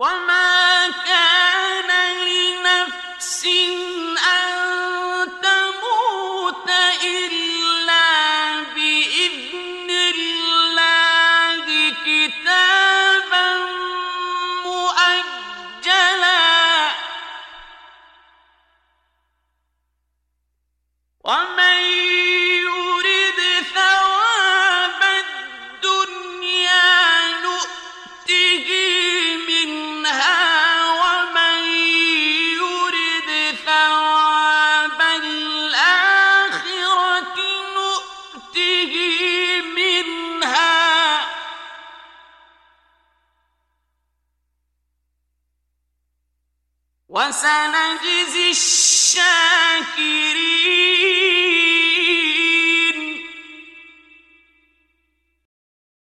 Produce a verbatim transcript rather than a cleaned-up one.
وما كان لنفس أن تموت إلا بإذن الله كتابا مؤجلا ومن يرد ثواب الدنيا نؤته منها ومن يرد ثواب الآخرة نؤته منها وسنجزي الشاكرين